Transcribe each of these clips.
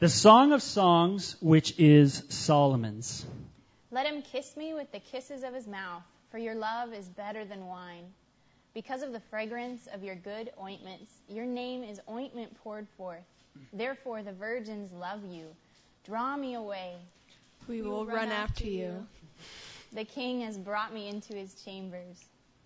The Song of Songs, which is Solomon's. Let him kiss me with the kisses of his mouth, for your love is better than wine. Because of the fragrance of your good ointments, your name is ointment poured forth. Therefore the virgins love you. Draw me away. We will run after you. The king has brought me into his chambers.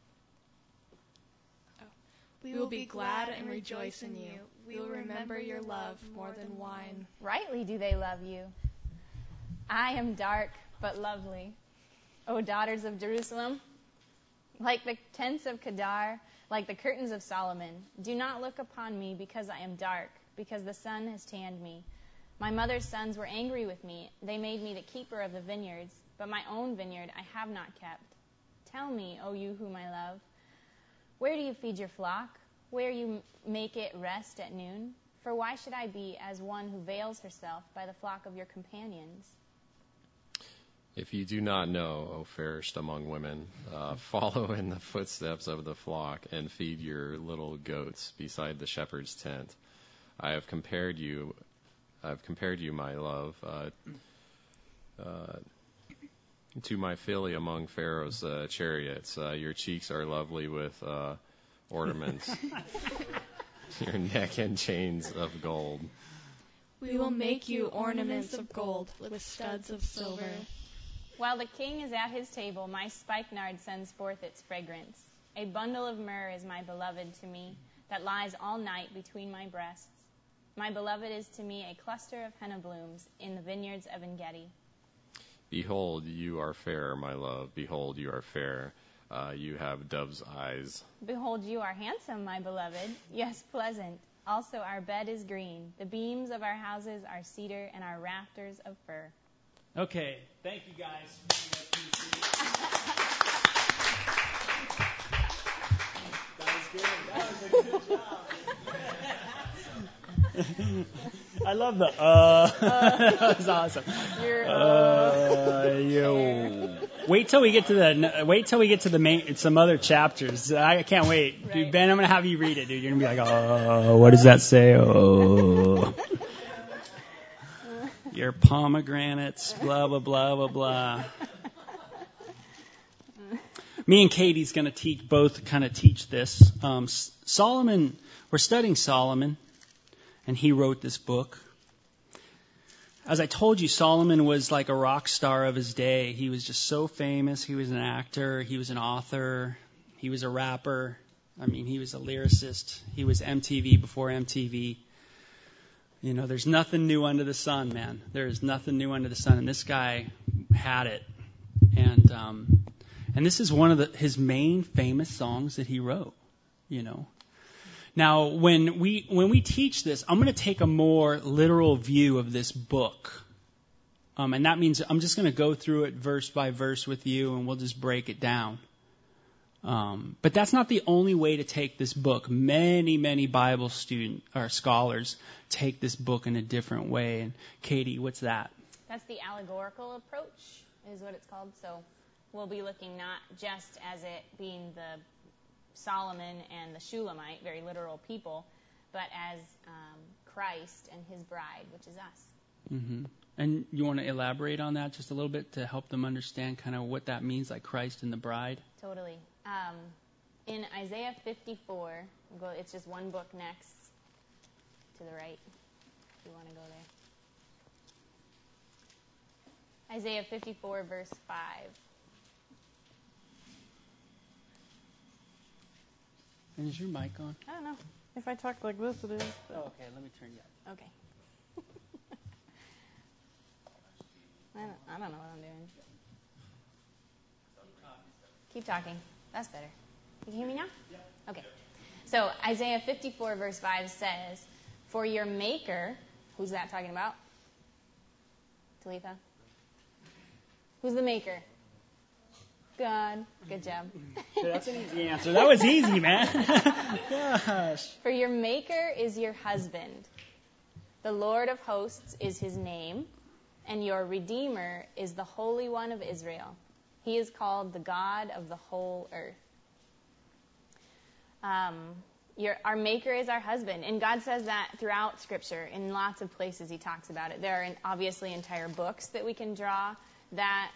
We will be glad and rejoice in you. We will remember your love more than wine. Rightly do they love you. I am dark but lovely, O daughters of Jerusalem. Like the tents of Kedar, like the curtains of Solomon. Do not look upon me because I am dark, because the sun has tanned me. My mother's sons were angry with me. They made me the keeper of the vineyards, but my own vineyard I have not kept. Tell me, O you whom I love, where do you feed your flock? Where you make it rest at noon? For why should I be as one who veils herself by the flock of your companions? If you do not know, O fairest among women, follow in the footsteps of the flock and feed your little goats beside the shepherd's tent. I have compared you, my love, to my filly among Pharaoh's chariots. Your cheeks are lovely with ornaments, your neck and chains of gold. We will make you ornaments of gold with studs of silver. While the king is at his table, my spikenard sends forth its fragrance. A bundle of myrrh is my beloved to me, that lies all night between my breasts. My beloved is to me a cluster of henna blooms in the vineyards of En-gedi. Behold, you are fair, my love. Behold, you are fair. You have dove's eyes. Behold, you are handsome, my beloved. Yes, pleasant. Also, our bed is green. The beams of our houses are cedar, and our rafters of fir. Okay, thank you guys. That was good. That was a good job. I love the that was awesome. Wait till we get to the main some other chapters. I can't wait. Right. Dude, Ben, I'm gonna have you read it, dude. You're gonna be like, oh, what does that say? Oh. Your pomegranates, blah, blah, blah, blah, blah. Me and Katie's going to teach this. Solomon, we're studying Solomon, and he wrote this book. As I told you, Solomon was like a rock star of his day. He was just so famous. He was an actor. He was an author. He was a rapper. I mean, he was a lyricist. He was MTV before MTV. You know, there's nothing new under the sun, man. There is nothing new under the sun, and this guy had it. And this is one of his main famous songs that he wrote. You know. Now, when we teach this, I'm going to take a more literal view of this book, and that means I'm just going to go through it verse by verse with you, and we'll just break it down. But that's not the only way to take this book. Many Bible scholars take this book in a different way. And Katie, what's that? That's the allegorical approach, is what it's called. So we'll be looking not just as it being the Solomon and the Shulamite, very literal people, but as Christ and his bride, which is us. Mm-hmm. And you want to elaborate on that just a little bit to help them understand kind of what that means, like Christ and the bride? Totally. In Isaiah 54, it's just one book next to the right, if you want to go there. Isaiah 54, verse 5. And is your mic on? I don't know. If I talk like this, it is. But... Oh, okay. Let me turn you up. Okay. I don't know what I'm doing. Keep talking. That's better. You can hear me now? Yeah. Okay. So Isaiah 54 verse 5 says, "For your maker," who's that talking about? Talitha? Who's the maker? God. Good job. That's an easy answer. That was easy, man. Gosh. "For your maker is your husband. The Lord of hosts is his name, and your Redeemer is the Holy One of Israel. He is called the God of the whole earth." Our Maker is our husband. And God says that throughout Scripture. In lots of places He talks about it. There are obviously entire books that we can draw that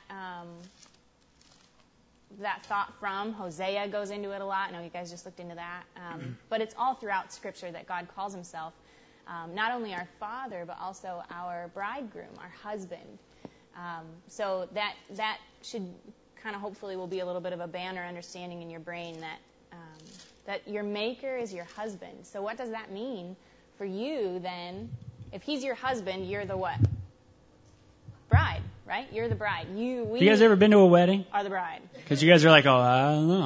thought from. Hosea goes into it a lot. I know you guys just looked into that. But it's all throughout Scripture that God calls Himself not only our Father, but also our bridegroom, our husband. So that should kind of hopefully will be a little bit of a banner understanding in your brain that your Maker is your husband. So what does that mean for you then? If He's your husband, you're the what? Bride, right? You're the bride. You guys ever been to a wedding? Are the bride. Because you guys are like, oh, I don't know.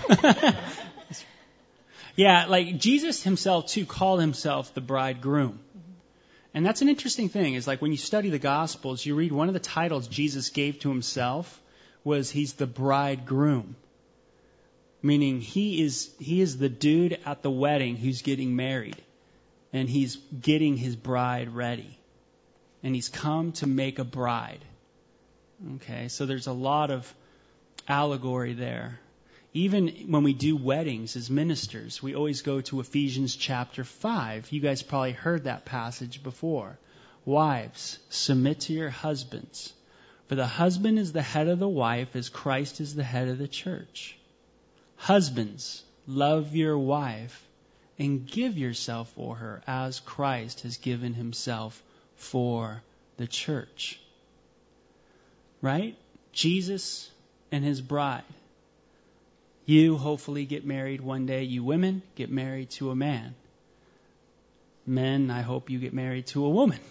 Yeah, like Jesus Himself too called Himself the bridegroom. And that's an interesting thing, is like when you study the Gospels, you read one of the titles Jesus gave to Himself was He's the bridegroom. Meaning He is the dude at the wedding who's getting married. And He's getting His bride ready. And He's come to make a bride. Okay, so there's a lot of allegory there. Even when we do weddings as ministers, we always go to Ephesians chapter 5. You guys probably heard that passage before. Wives, submit to your husbands. For the husband is the head of the wife, as Christ is the head of the church. Husbands, love your wife and give yourself for her, as Christ has given Himself for the church. Right? Jesus and His bride. You hopefully get married one day. You women get married to a man. Men, I hope you get married to a woman.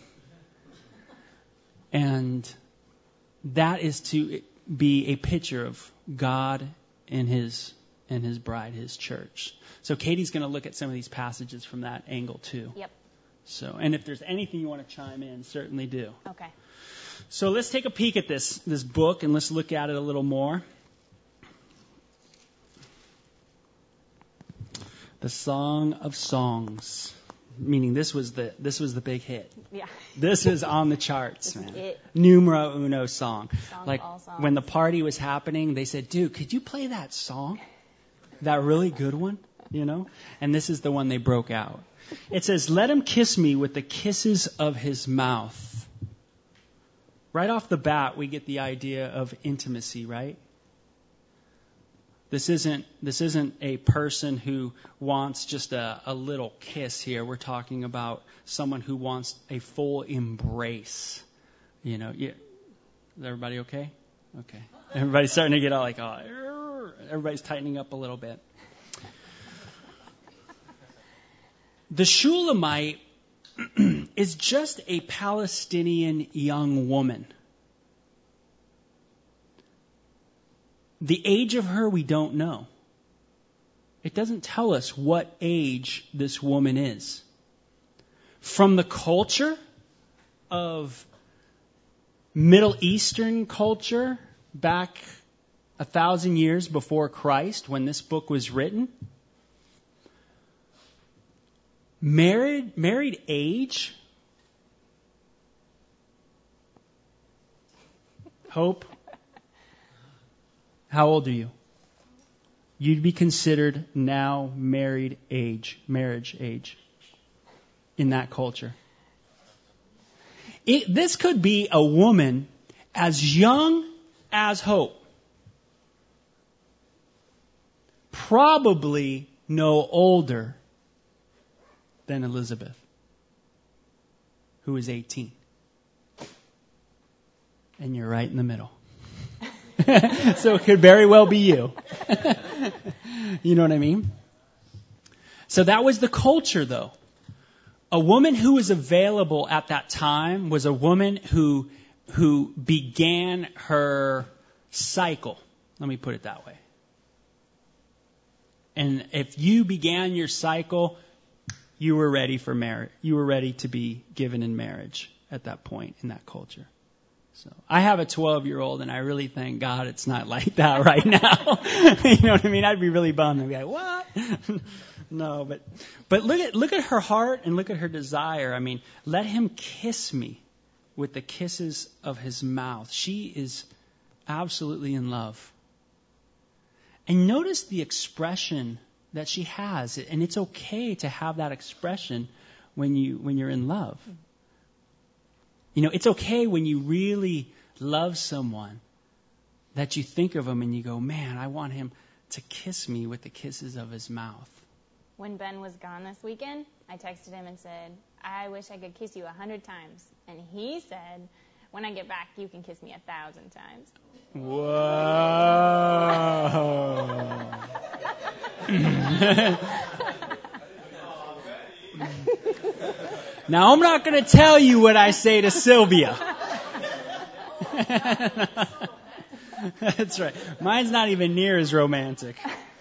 And that is to be a picture of God and His bride, His church. So Katie's going to look at some of these passages from that angle too. Yep. So, and if there's anything you want to chime in, certainly do. Okay. So let's take a peek at this book and let's look at it a little more. The Song of Songs, meaning this was the big hit. Yeah. This is on the charts, man. It. Numero uno song. Like all songs. when the party was happening, they said, "Dude, could you play that song? That really good one, you know?" And this is the one they broke out. It says, "Let him kiss me with the kisses of his mouth." Right off the bat, we get the idea of intimacy, right? This isn't a person who wants just a little kiss here. We're talking about someone who wants a full embrace. You know, yeah. Is everybody okay? Okay. Everybody's starting to get all like, oh, everybody's tightening up a little bit. The Shulamite is just a Palestinian young woman. The age of her, we don't know. It doesn't tell us what age this woman is. From the culture of Middle Eastern culture back 1,000 years before Christ, when this book was written, married age, Hope, how old are you? You'd be considered now marriage age in that culture. This could be a woman as young as Hope. Probably no older than Elizabeth, who is 18. And you're right in the middle. So it could very well be you. You know what I mean? So that was the culture, though. A woman who was available at that time was a woman who began her cycle. Let me put it that way. And if you began your cycle, you were ready for marriage. You were ready to be given in marriage at that point in that culture. So I have a 12-year-old, and I really thank God it's not like that right now. You know what I mean? I'd be really bummed. I'd be like, what? No, but look at her heart and look at her desire. I mean, let him kiss me with the kisses of his mouth. She is absolutely in love. And notice the expression that she has. And it's okay to have that expression when you're in love. It's okay when you really love someone that you think of him and you go, man, I want him to kiss me with the kisses of his mouth. When Ben was gone this weekend, I texted him and said, I wish I could kiss you 100 times. And he said, when I get back, you can kiss me 1,000 times. Whoa. Now, I'm not going to tell you what I say to Sylvia. That's right. Mine's not even near as romantic.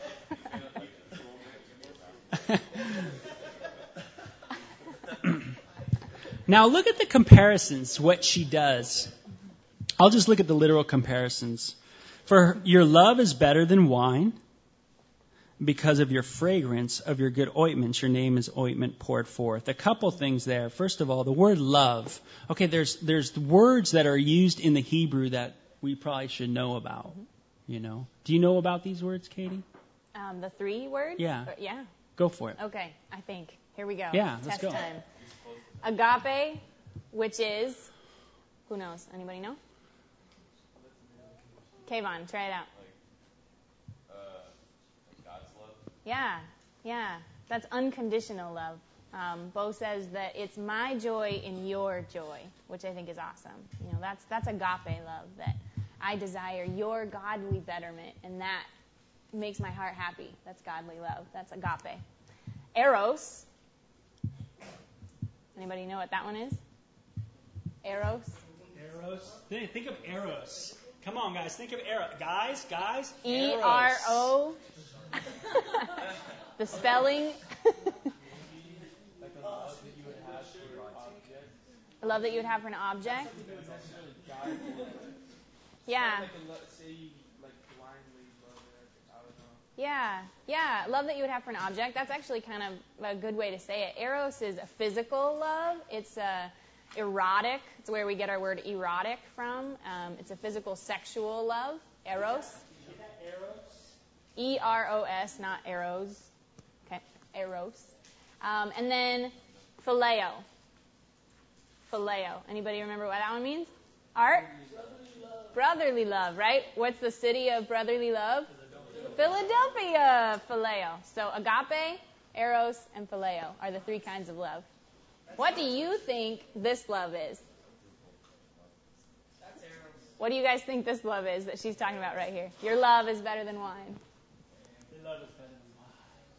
Now, look at the comparisons, what she does. I'll just look at the literal comparisons. For your love is better than wine. Because of your fragrance of your good ointments, your name is ointment poured forth. A couple things there. First of all, the word love. Okay, there's words that are used in the Hebrew that we probably should know about. Do you know about these words, Katie? The 3 words? Yeah. Yeah. Go for it. Okay, I think. Here we go. Yeah, let's Test go. time. Agape, which is, who knows? Anybody know? Kayvon, try it out. God's love. Yeah. That's unconditional love. Bo says that it's my joy in your joy, which I think is awesome. That's agape love, that I desire your godly betterment, and that makes my heart happy. That's godly love. That's agape. Eros. Anybody know what that one is? Eros. Think of Eros. Come on, guys. Think of Eros. Guys. E-R-O. The spelling. The love that you would have for an object. Yeah. Yeah. Love that you would have for an object. That's actually kind of a good way to say it. Eros is a physical love. It's erotic. It's where we get our word erotic from. It's a physical, sexual love. Eros. E-R-O-S, not arrows. Okay, Eros. And then phileo. Phileo. Anybody remember what that one means? Art? Brotherly love, right? What's the city of brotherly love? Philadelphia. Phileo. So agape, eros, and phileo are the 3 kinds of love. What do you think this love is? What do you guys think this love is that she's talking about right here? Your love is better than wine. Your love is better than wine.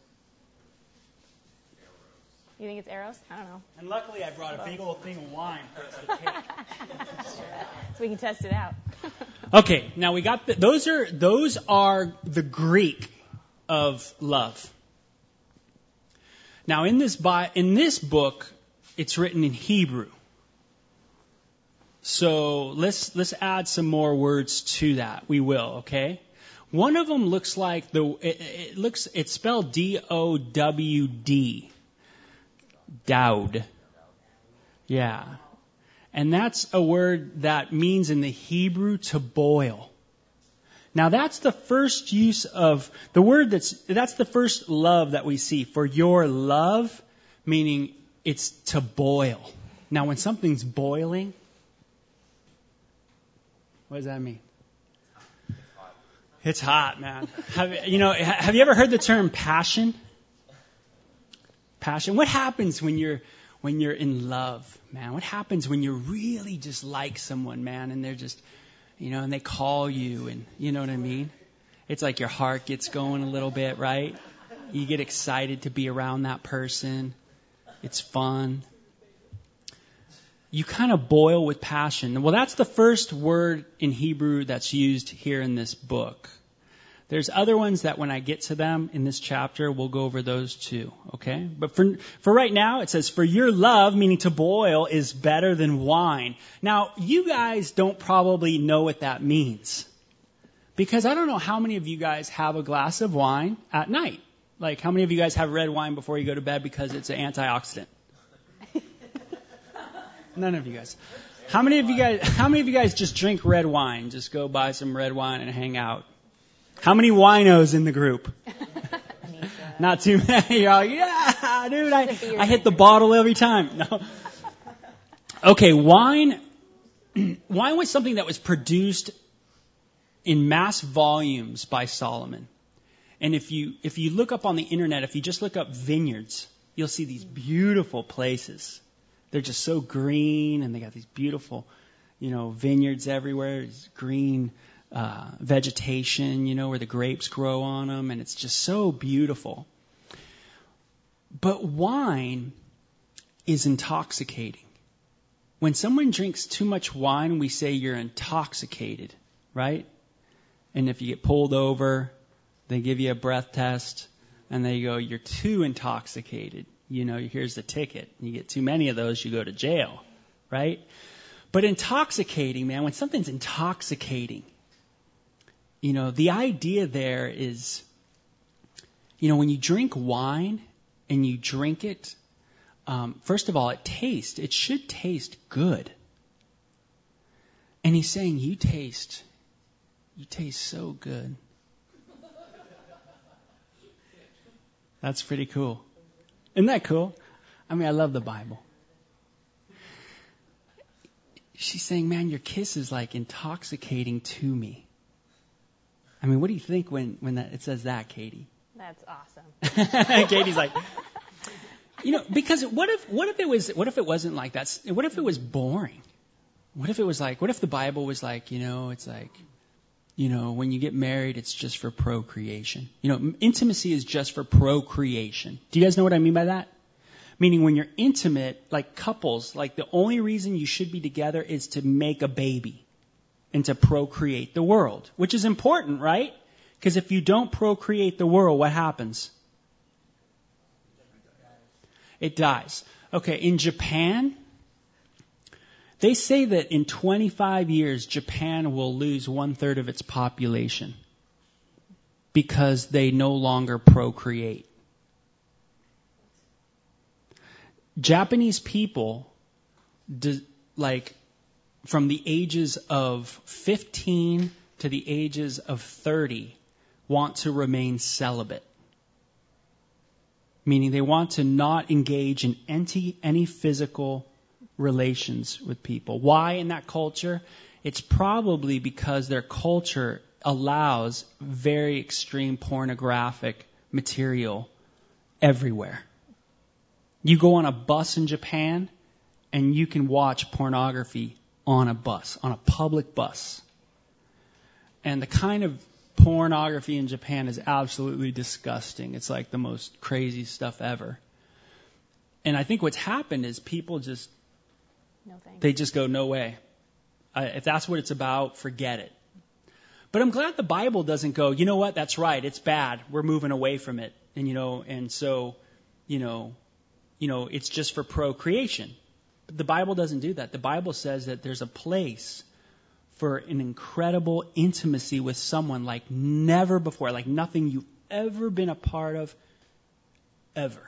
You think it's eros? I don't know. And luckily I brought a big old thing of wine for us to take. So we can test it out. Okay, now we got those are the Greek of love. Now in this book, it's written in Hebrew. So let's add some more words to that. We will, okay? One of them looks like it's spelled D-O-W-D. Dowd. Yeah. And that's a word that means in the Hebrew to boil. Now that's the first use of the word that's the first love that we see. For your love, meaning it's to boil. Now when something's boiling, what does that mean? It's hot, man. Have you ever heard the term passion? Passion. What happens when you're in love, man? What happens when you really just like someone, man, and they're just, and they call you, and you know what I mean? It's like your heart gets going a little bit, right? You get excited to be around that person. It's fun. You kind of boil with passion. Well, that's the first word in Hebrew that's used here in this book. There's other ones that when I get to them in this chapter, we'll go over those too, okay? But for right now, it says, for your love, meaning to boil, is better than wine. Now, you guys don't probably know what that means. Because I don't know how many of you guys have a glass of wine at night. Like, how many of you guys have red wine before you go to bed because it's an antioxidant? None of you guys. How many of you guys just drink red wine? Just go buy some red wine and hang out. How many winos in the group? Not too many. You're like, yeah, dude, I hit the bottle every time. No. Okay, wine was something that was produced in mass volumes by Solomon. And if you look up on the internet, if you just look up vineyards, you'll see these beautiful places. They're just so green, and they got these beautiful, vineyards everywhere, green vegetation, where the grapes grow on them, and it's just so beautiful. But wine is intoxicating. When someone drinks too much wine, we say you're intoxicated, right? And if you get pulled over, they give you a breath test, and they go, you're too intoxicated. Here's the ticket. You get too many of those, you go to jail, right? But intoxicating, man, when something's intoxicating, the idea there is, when you drink wine and you drink it, first of all, it should taste good. And he's saying, you taste so good. That's pretty cool. Isn't that cool? I mean, I love the Bible. She's saying, man, your kiss is like intoxicating to me. I mean, what do you think when it says that, Katie? That's awesome. Katie's like, because what if it wasn't like that? What if it was boring? What if the Bible was like, it's like, when you get married, it's just for procreation. Intimacy is just for procreation. Do you guys know what I mean by that? Meaning when you're intimate, like couples, like the only reason you should be together is to make a baby and to procreate the world, which is important, right? Because if you don't procreate the world, what happens? It dies. Okay, in Japan, they say that in 25 years, Japan will lose 1/3 of its population because they no longer procreate. Japanese people, from the ages of 15 to the ages of 30, want to remain celibate. Meaning they want to not engage in any physical relations with people. Why in that culture? It's probably because their culture allows very extreme pornographic material everywhere. You go on a bus in Japan and you can watch pornography on a bus, on a public bus. And the kind of pornography in Japan is absolutely disgusting. It's like the most crazy stuff ever. And I think what's happened is people just, they just go, no way. If that's what it's about, forget it. But I'm glad the Bible doesn't go, you know what, that's right, it's bad. We're moving away from it. And so, it's just for procreation. But the Bible doesn't do that. The Bible says that there's a place for an incredible intimacy with someone like never before, like nothing you've ever been a part of, ever.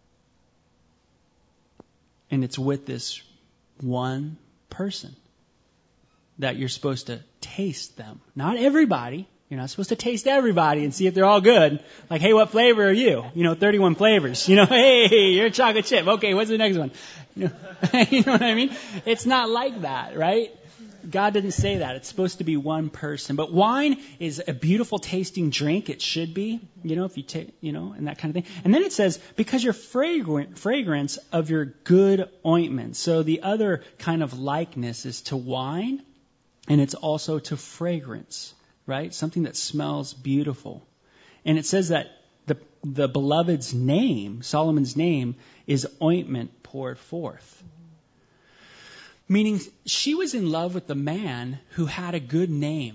And it's with this one person that you're supposed to taste them. Not everybody. You're not supposed to taste everybody and see if they're all good. Like, hey, what flavor are you? 31 flavors. Hey, you're a chocolate chip. Okay, what's the next one? You know what I mean? It's not like that, right? God didn't say that. It's supposed to be one person. But wine is a beautiful tasting drink. It should be, if you take, and that kind of thing. And then it says, because you're fragrance of your good ointment. So the other kind of likeness is to wine, and it's also to fragrance, right? Something that smells beautiful. And it says that the beloved's name, Solomon's name, is ointment poured forth. Meaning she was in love with the man who had a good name.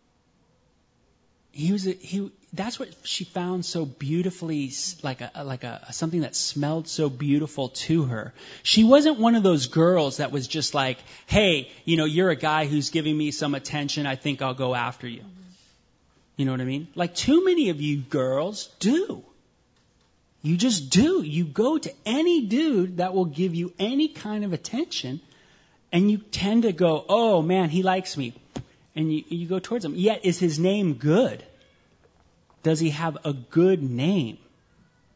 That's what she found so beautifully, like something that smelled so beautiful to her. She wasn't one of those girls that was just like, hey, you're a guy who's giving me some attention. I think I'll go after you. You know what I mean? Like too many of you girls do. You just do. You go to any dude that will give you any kind of attention, and you tend to go, oh man, he likes me. And you go towards him. Yet, is his name good? Does he have a good name?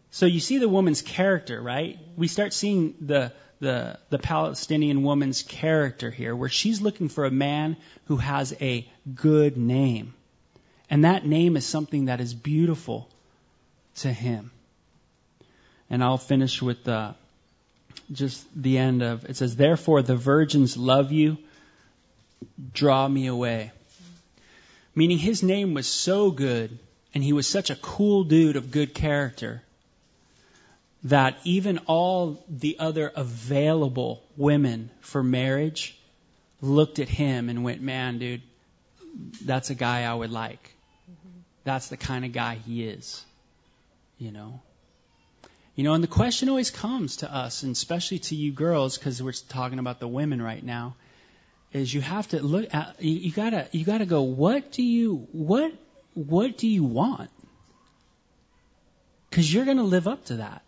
So you see the woman's character, right? We start seeing the Palestinian woman's character here, where she's looking for a man who has a good name. And that name is something that is beautiful to him. And I'll finish with just the end of, it says, therefore the virgins love you, draw me away. Meaning his name was so good, and he was such a cool dude of good character, that even all the other available women for marriage looked at him and went, man, dude, that's a guy I would like. Mm-hmm. That's the kind of guy he is, you know. You know, and the question always comes to us, and especially to you girls, because we're talking about the women right now, is you have to look at, you gotta go, what do you want? Because you're going to live up to that.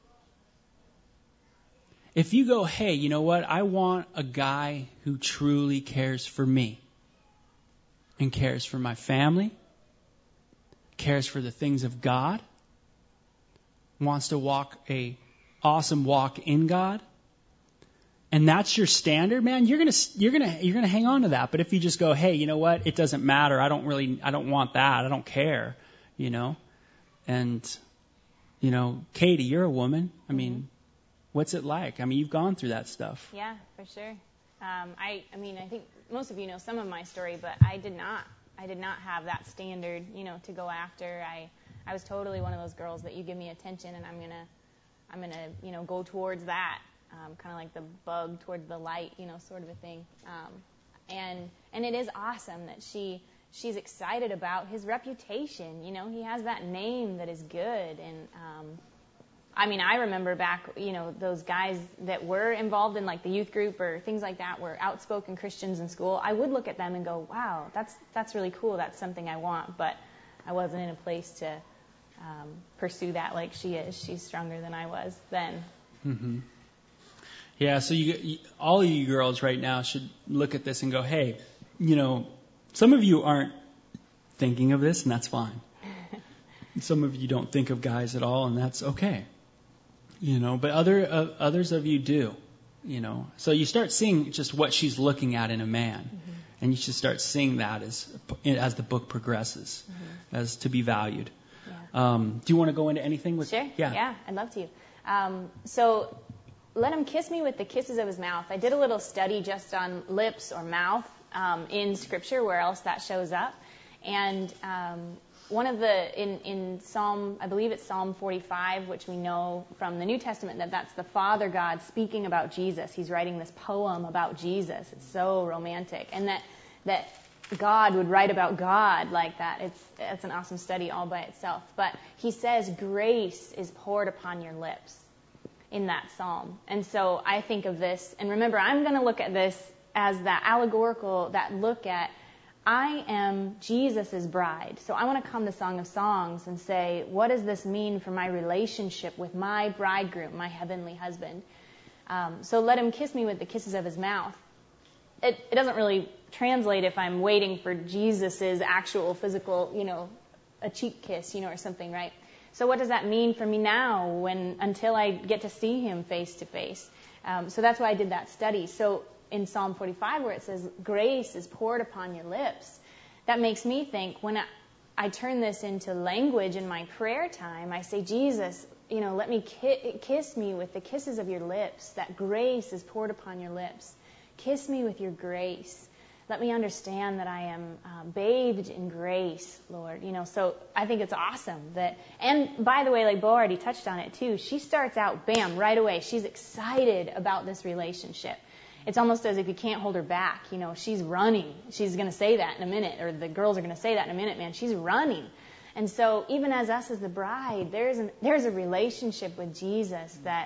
If you go, hey, you know what? I want a guy who truly cares for me and cares for my family, cares for the things of God, wants to walk a awesome walk in God, and that's your standard, man, you're gonna hang on to that. But if you just go, hey, you know what? It doesn't matter. I don't want that. I don't care, you know. And you know, Katie, you're a woman. I mean, what's it like? I mean, you've gone through that stuff. Yeah, for sure. I think most of you know some of my story, but I did not have that standard, you know, to go after. I was totally one of those girls that you give me attention and I'm gonna, you know, go towards that, kind of like the bug towards the light, you know, sort of a thing. And it is awesome that she's excited about his reputation. You know, he has that name that is good. And I remember back, you know, those guys that were involved in like the youth group or things like that were outspoken Christians in school. I would look at them and go, wow, that's really cool. That's something I want. But I wasn't in a place to pursue that like she is. She's stronger than I was then. Mm-hmm. Yeah, so all of you girls right now should look at this and go, hey, you know, some of you aren't thinking of this, and that's fine. Some of you don't think of guys at all, and that's okay. You know, but others of you do. You know, so you start seeing just what she's looking at in a man, and you should start seeing that as the book progresses, as to be valued. Yeah. Do you want to go into anything with? Sure. Yeah, I'd love to. So let him kiss me with the kisses of his mouth. I did a little study just on lips or mouth in Scripture, where else that shows up, and one of in Psalm, I believe it's Psalm 45, which we know from the New Testament that's the Father God speaking about Jesus. He's writing this poem about Jesus. It's so romantic, and that God would write about God like that. It's an awesome study all by itself. But he says grace is poured upon your lips in that psalm. And so I think of this, and remember, I'm going to look at this as that allegorical, that look at, I am Jesus' bride. So I want to come to Song of Songs and say, what does this mean for my relationship with my bridegroom, my heavenly husband? So let him kiss me with the kisses of his mouth. It doesn't really translate if I'm waiting for Jesus' actual physical, you know, a cheek kiss, you know, or something, right? So what does that mean for me now until I get to see him face to face? So that's why I did that study. So in Psalm 45, where it says, grace is poured upon your lips, that makes me think, when I turn this into language in my prayer time, I say, Jesus, you know, let me kiss me with the kisses of your lips, that grace is poured upon your lips. Kiss me with your grace. Let me understand that I am bathed in grace, Lord. You know, so I think it's awesome that, and by the way, like Bo already touched on it too, she starts out, bam, right away. She's excited about this relationship. It's almost as if you can't hold her back. You know, she's running. She's going to say that in a minute, or the girls are going to say that in a minute, man. She's running. And so even as us as the bride, there's a relationship with Jesus that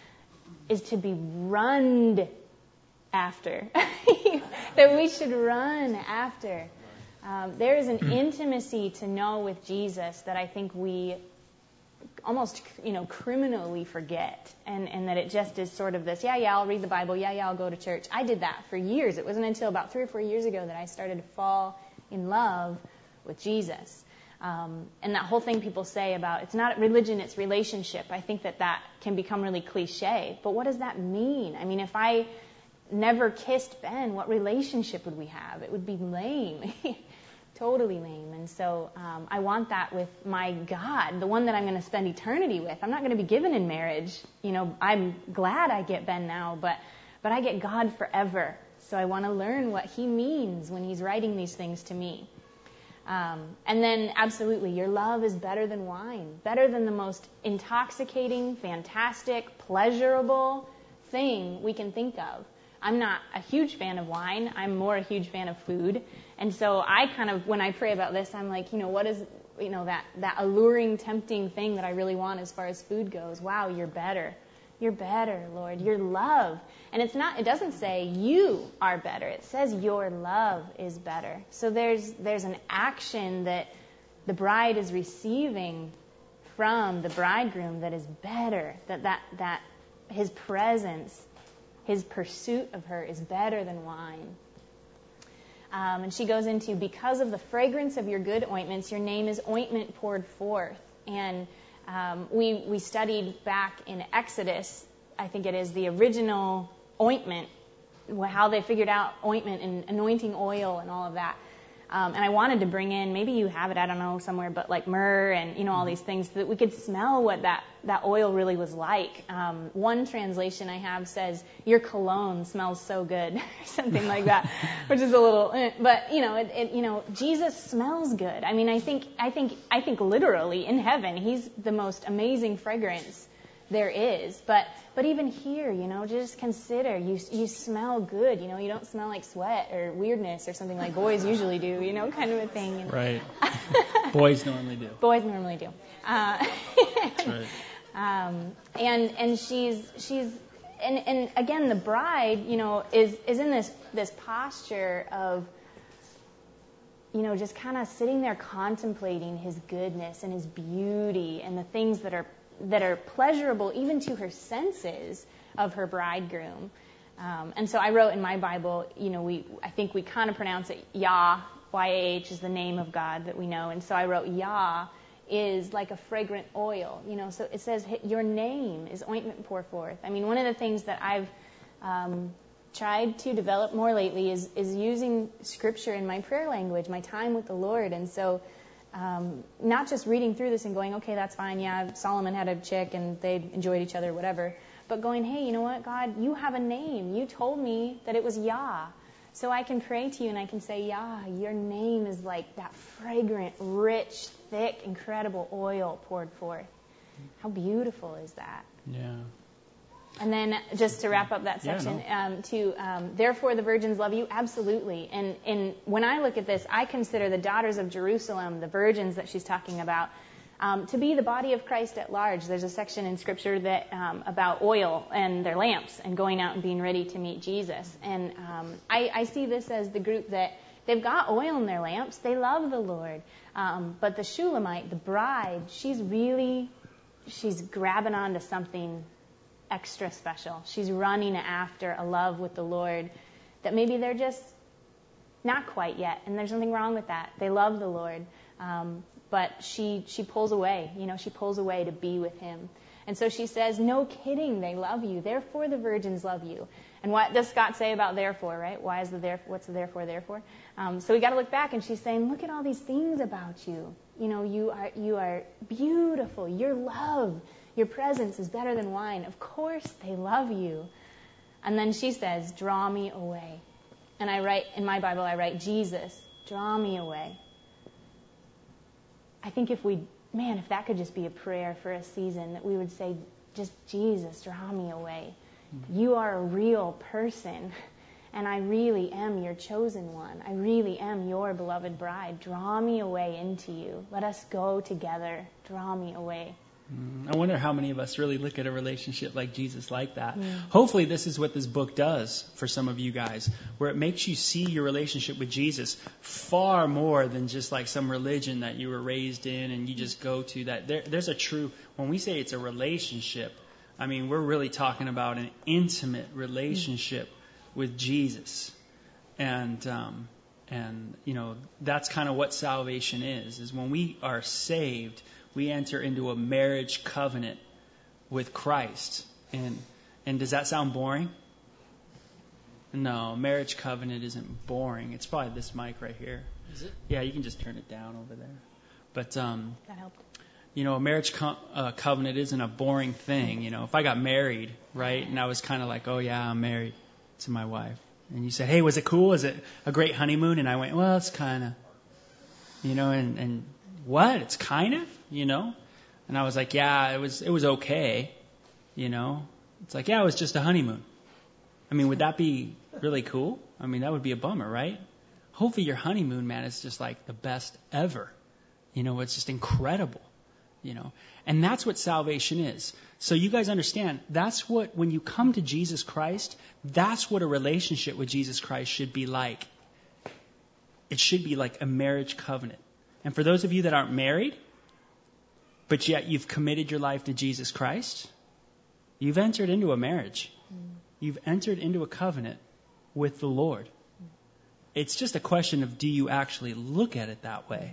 is to be runned after, that we should run after. There is an intimacy to know with Jesus that I think we almost, you know, criminally forget, and that it just is sort of this, yeah, I'll read the Bible, yeah, I'll go to church. I did that for years. It wasn't until about 3 or 4 years ago that I started to fall in love with Jesus. And that whole thing people say about it's not religion, it's relationship. I think that can become really cliche. But what does that mean? I mean, if I never kissed Ben, what relationship would we have? It would be lame. Totally lame. And so I want that with my God, the one that I'm going to spend eternity with. I'm not going to be given in marriage. I'm glad I get Ben now, but I get God forever. So I want to learn what he means when he's writing these things to me. And then, absolutely, your love is better than wine, better than the most intoxicating, fantastic, pleasurable thing we can think of. I'm not a huge fan of wine. I'm more a huge fan of food. And so I kind of, when I pray about this, I'm like, what is, that alluring, tempting thing that I really want as far as food goes? Wow, you're better. You're better, Lord. Your love. And it doesn't say you are better. It says your love is better. So there's an action that the bride is receiving from the bridegroom that is better. That his presence, his pursuit of her is better than wine. And she goes into, because of the fragrance of your good ointments, your name is ointment poured forth. And we studied back in Exodus, I think it is, the original ointment, how they figured out ointment and anointing oil and all of that. And I wanted to bring in, maybe you have it, I don't know, somewhere, but like myrrh and, all these things so that we could smell what that oil really was like. One translation I have says, your cologne smells so good, or something like that, which is a little, but, Jesus smells good. I mean, I think literally in heaven, he's the most amazing fragrance there is. But even here, just consider, you smell good, you don't smell like sweat or weirdness or something like boys usually do, kind of a thing. Right. Boys normally do. Boys normally do. Right. And she's and again, the bride, is in this posture of, just kind of sitting there contemplating his goodness and his beauty and the things that are pleasurable even to her senses of her bridegroom. And so I wrote in my Bible, I think we kind of pronounce it Yah, Y-A-H is the name of God that we know. And so I wrote Yah is like a fragrant oil, so it says your name is ointment pour forth. I mean, one of the things that I've tried to develop more lately is using scripture in my prayer language, my time with the Lord. And so not just reading through this and going, okay, that's fine, yeah, Solomon had a chick and they enjoyed each other, whatever. But going, hey, you know what, God, you have a name. You told me that it was Yah. So I can pray to you and I can say, Yah, your name is like that fragrant, rich, thick, incredible oil poured forth. How beautiful is that? Yeah. And then just to wrap up that section, therefore the virgins love you, absolutely. And when I look at this, I consider the daughters of Jerusalem, the virgins that she's talking about, to be the body of Christ at large. There's a section in Scripture that about oil and their lamps and going out and being ready to meet Jesus. And I see this as the group that they've got oil in their lamps. They love the Lord. But the Shulamite, the bride, she's grabbing onto something extra special. She's running after a love with the Lord that maybe they're just not quite yet. And there's nothing wrong with that. They love the Lord. But she pulls away, she pulls away to be with him. And so she says, no kidding, they love you. Therefore the virgins love you. And what does Scott say about therefore, right? Why is the therefore? What's the therefore? So we got to look back, and she's saying, look at all these things about you. You are beautiful. Your love, your presence is better than wine. Of course they love you. And then she says, draw me away. And I write, in my Bible, I write, Jesus, draw me away. I think if that could just be a prayer for a season, that we would say, just Jesus, draw me away. Mm-hmm. You are a real person, and I really am your chosen one. I really am your beloved bride. Draw me away into you. Let us go together. Draw me away. I wonder how many of us really look at a relationship like Jesus like that. Hopefully this is what this book does for some of you guys, where it makes you see your relationship with Jesus far more than just like some religion that you were raised in and you just go to. That there's a true, when we say it's a relationship, I mean, we're really talking about an intimate relationship with Jesus. And And, that's kind of what salvation is when we are saved, we enter into a marriage covenant with Christ. And does that sound boring? No, marriage covenant isn't boring. It's probably this mic right here. Is it? Yeah, you can just turn it down over there. But, That helped. a marriage covenant isn't a boring thing. If I got married, right, and I was kind of like, oh, yeah, I'm married to my wife. And you said, hey, was it cool? Is it a great honeymoon? And I went, well, it's kind of, and what? It's kind of, And I was like, yeah, it was okay, It's like, yeah, it was just a honeymoon. I mean, would that be really cool? I mean, that would be a bummer, right? Hopefully your honeymoon, man, is just like the best ever. It's just incredible, And that's what salvation is. So you guys understand, that's what, when you come to Jesus Christ, that's what a relationship with Jesus Christ should be like. It should be like a marriage covenant. And for those of you that aren't married, but yet you've committed your life to Jesus Christ, you've entered into a marriage. You've entered into a covenant with the Lord. It's just a question of, do you actually look at it that way?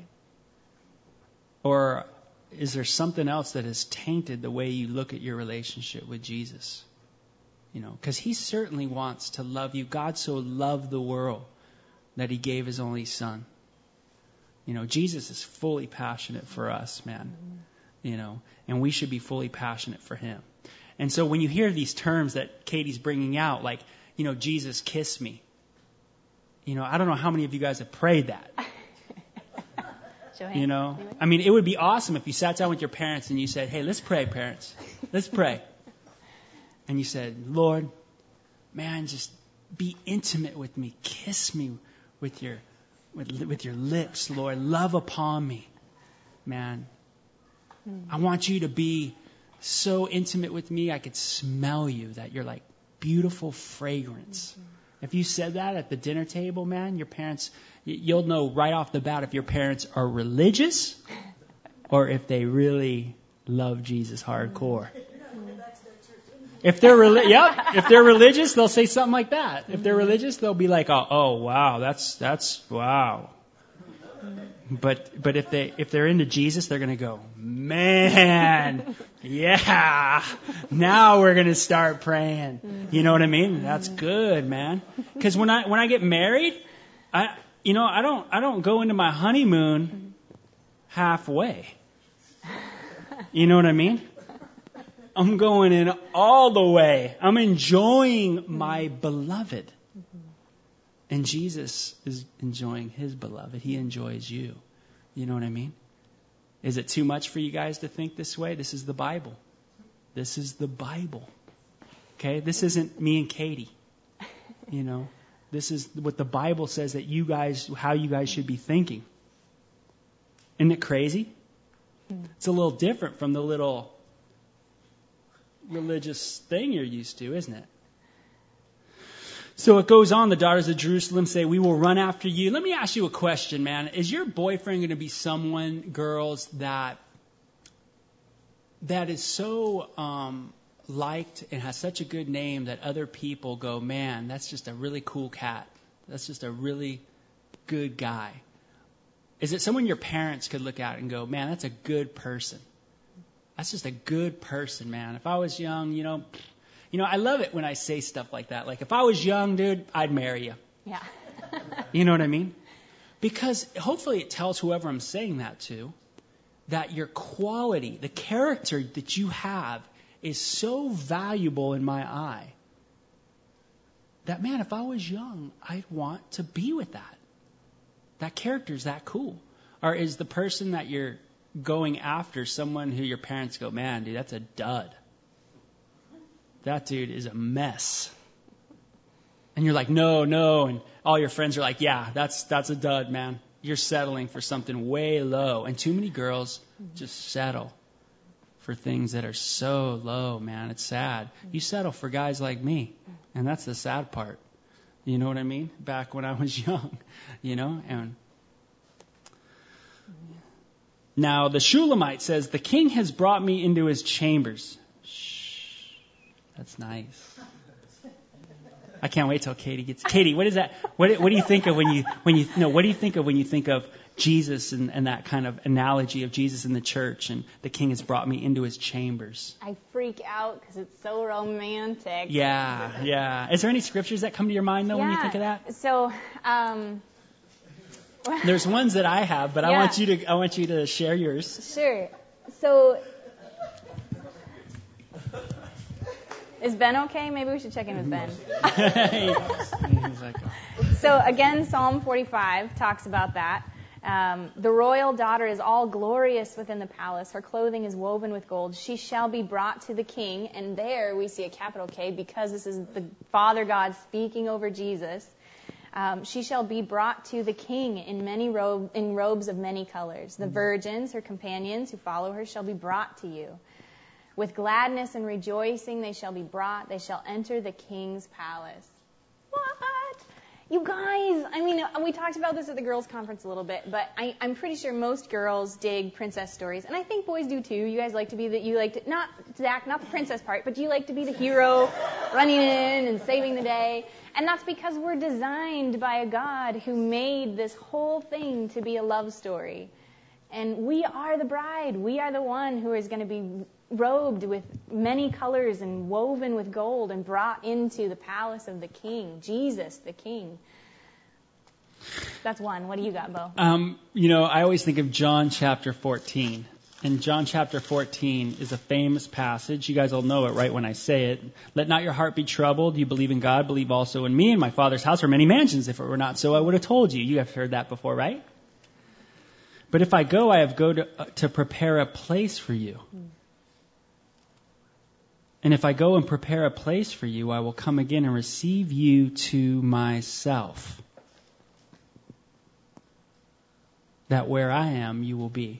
Or is there something else that has tainted the way you look at your relationship with Jesus? Because he certainly wants to love you. God so loved the world that he gave his only son. Jesus is fully passionate for us, man. And we should be fully passionate for him. And so when you hear these terms that Katie's bringing out, like, Jesus kiss me. I don't know how many of you guys have prayed that. I mean, it would be awesome if you sat down with your parents and you said, hey, let's pray, parents. Let's pray. And you said, Lord, man, just be intimate with me. Kiss me with your lips, Lord. Love upon me, man. I want you to be so intimate with me, I could smell you, that you're like beautiful fragrance. If you said that at the dinner table, man, your parents, you'll know right off the bat if your parents are religious or if they really love Jesus hardcore. If they're religious, they'll say something like that. If they're religious, they'll be like, "Oh, wow, that's wow." But if they're into Jesus, they're gonna go, "Man, yeah, now we're gonna start praying." You know what I mean? That's good, man. Because when I get married, I don't go into my honeymoon halfway. You know what I mean? I'm going in all the way. I'm enjoying my beloved. And Jesus is enjoying his beloved. He enjoys you. You know what I mean? Is it too much for you guys to think this way? This is the Bible. This is the Bible. Okay? This isn't me and Katie. This is what the Bible says that how you guys should be thinking. Isn't it crazy? It's a little different from the little religious thing you're used to, isn't it? So it goes on, the daughters of Jerusalem say, we will run after you. Let me ask you a question, man. Is your boyfriend going to be someone, girls, that is so liked and has such a good name that other people go, man, that's just a really cool cat. That's just a really good guy. Is it someone your parents could look at and go, man, that's a good person. That's just a good person, man. If I was young, I love it when I say stuff like that. Like, if I was young, dude, I'd marry you. Yeah. You know what I mean? Because hopefully it tells whoever I'm saying that to that your quality, the character that you have is so valuable in my eye that, man, if I was young, I'd want to be with that. That character's that cool. Or is the person that you're going after someone who your parents go, man, dude, that's a dud. That dude is a mess. And you're like, no. And all your friends are like, yeah, that's a dud, man. You're settling for something way low. And too many girls just settle for things that are so low, man. It's sad. You settle for guys like me. And that's the sad part. You know what I mean? Back when I was young, and now the Shulamite says, the king has brought me into his chambers. Shh. That's nice. I can't wait till Katie gets. Katie, what is that? What do you think of when you what do you think of when you think of Jesus and that kind of analogy of Jesus in the church and the King has brought me into his chambers? I freak out because it's so romantic. Yeah. Is there any scriptures that come to your mind though when you think of that? So, there's ones that I have, but I want you to share yours. Sure. So, is Ben okay? Maybe we should check in with Ben. So again, Psalm 45 talks about that. The royal daughter is all glorious within the palace. Her clothing is woven with gold. She shall be brought to the king. And there we see a capital K because this is the Father God speaking over Jesus. She shall be brought to the king in robes of many colors. The virgins, her companions who follow her, shall be brought to you. With gladness and rejoicing they shall be brought. They shall enter the king's palace. What? You guys, I mean, we talked about this at the girls' conference a little bit, but I'm pretty sure most girls dig princess stories, and I think boys do too. You guys like to be not Zach, not the princess part, but you like to be the hero, running in and saving the day. And that's because we're designed by a God who made this whole thing to be a love story. And we are the bride. We are the one who is going to be robed with many colors and woven with gold and brought into the palace of the king, Jesus the king. That's one. What do you got, Bo? I always think of John chapter 14. And John chapter 14 is a famous passage. You guys all know it, right, when I say it. Let not your heart be troubled. You believe in God, believe also in me. In my Father's house are many mansions. If it were not so, I would have told you. You have heard that before, right? But if I go, I have to prepare a place for you. And if I go and prepare a place for you, I will come again and receive you to myself, that where I am, you will be.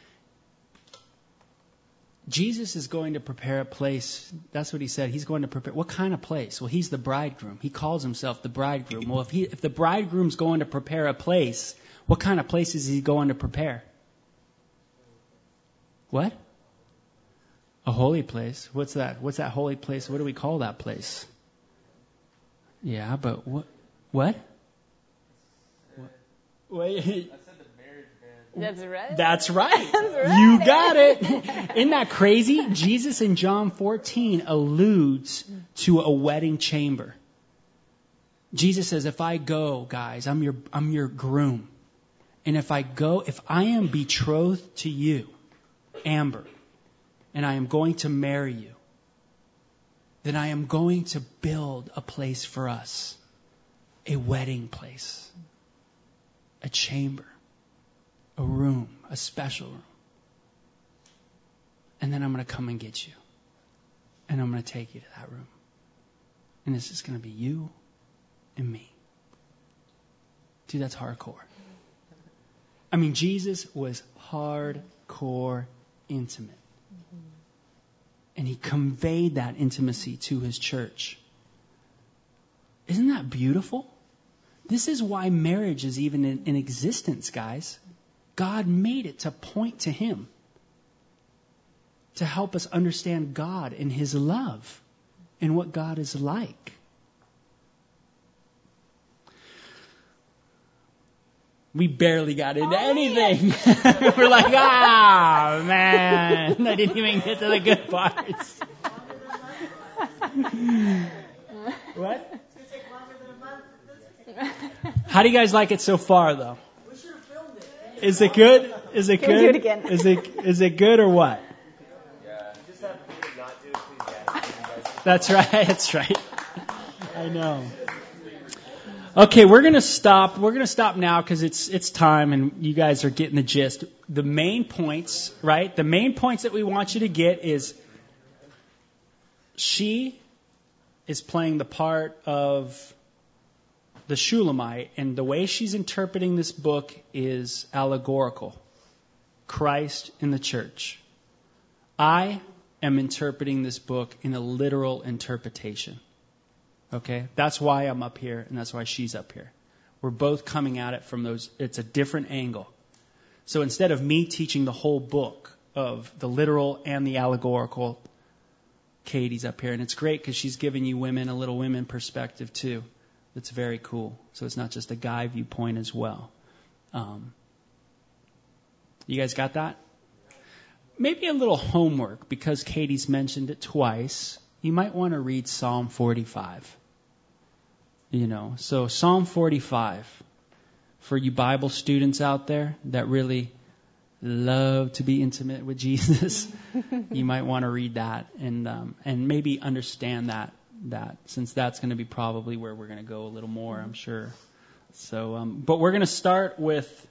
Jesus is going to prepare a place. That's what he said. He's going to prepare. What kind of place? Well, he's the bridegroom. He calls himself the bridegroom. Well, if the bridegroom's going to prepare a place, what kind of place is he going to prepare? What? A holy place. What's that? What's that holy place? What do we call that place? Yeah, but what? What? Wait. That's right. That's right. You got it. Isn't that crazy? Jesus in John 14 alludes to a wedding chamber. Jesus says, if I go, guys, I'm your groom. And if I am betrothed to you, Amber, and I am going to marry you, then I am going to build a place for us. A wedding place. A chamber. A room. A special room. And then I'm going to come and get you. And I'm going to take you to that room. And it's just going to be you and me. Dude, that's hardcore. I mean, Jesus was hardcore intimate. And he conveyed that intimacy to his church. Isn't that beautiful? This is why marriage is even in existence, guys. God made it to point to him. To help us understand God and his love and what God is like. We barely got into anything. Yeah. We're like, man, I didn't even get to the good parts. What? How do you guys like it so far, though? We should have filmed it. Is it good? Is it Can good? we do it again? Is it good or what? Yeah. You just have to not do it, please. That's right. That's right. I know. Okay, we're going to stop. We're going to stop now because it's time and you guys are getting the gist. The main points, right? The main points that we want you to get is she is playing the part of the Shulamite, and the way she's interpreting this book is allegorical. Christ in the church. I am interpreting this book in a literal interpretation. Okay? That's why I'm up here, and that's why she's up here. We're both coming at it from those, it's a different angle. So instead of me teaching the whole book of the literal and the allegorical, Katie's up here, and it's great because she's giving you women a little women perspective too. That's very cool. So it's not just a guy viewpoint as well. You guys got that? Maybe a little homework, because Katie's mentioned it twice. You might want to read Psalm 45. So Psalm 45, for you Bible students out there that really love to be intimate with Jesus, you might want to read that and maybe understand that since that's going to be probably where we're going to go a little more, I'm sure. So, but we're going to start with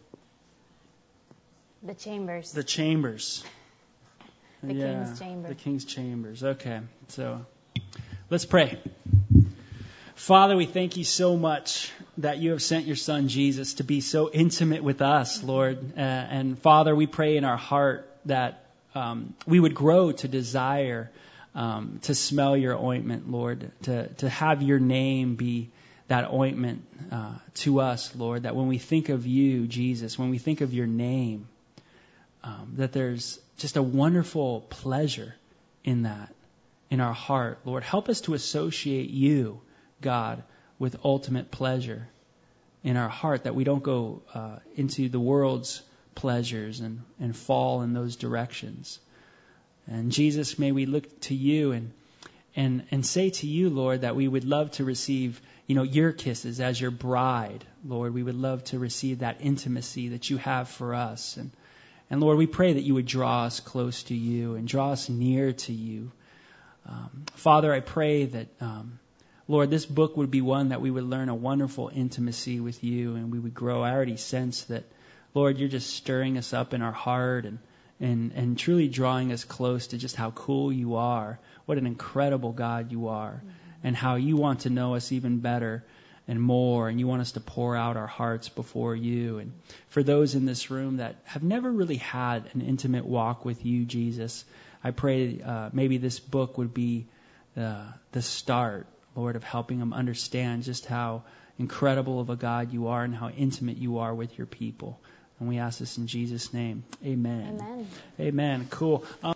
the chambers. The chambers. King's chamber. The King's chambers. Okay, so let's pray. Father, we thank you so much that you have sent your Son Jesus to be so intimate with us, Lord. And Father, we pray in our heart that we would grow to desire to smell your ointment, Lord, to have your name be that ointment to us, Lord, that when we think of you, Jesus, when we think of your name, that there's just a wonderful pleasure in that, in our heart. Lord, help us to associate you, God, with ultimate pleasure in our heart, that we don't go into the world's pleasures and fall in those directions. And Jesus, may we look to you and say to you, Lord, that we would love to receive, your kisses as your bride. Lord, we would love to receive that intimacy that you have for us. And Lord, we pray that you would draw us close to you and draw us near to you. Father, I pray that, Lord, this book would be one that we would learn a wonderful intimacy with you and we would grow. I already sense that, Lord, you're just stirring us up in our heart and truly drawing us close to just how cool you are, what an incredible God you are, and how you want to know us even better and more, and you want us to pour out our hearts before you. And for those in this room that have never really had an intimate walk with you, Jesus, I pray maybe this book would be the start, Lord, of helping them understand just how incredible of a God you are and how intimate you are with your people. And we ask this in Jesus' name. Amen. Amen. Amen. Cool.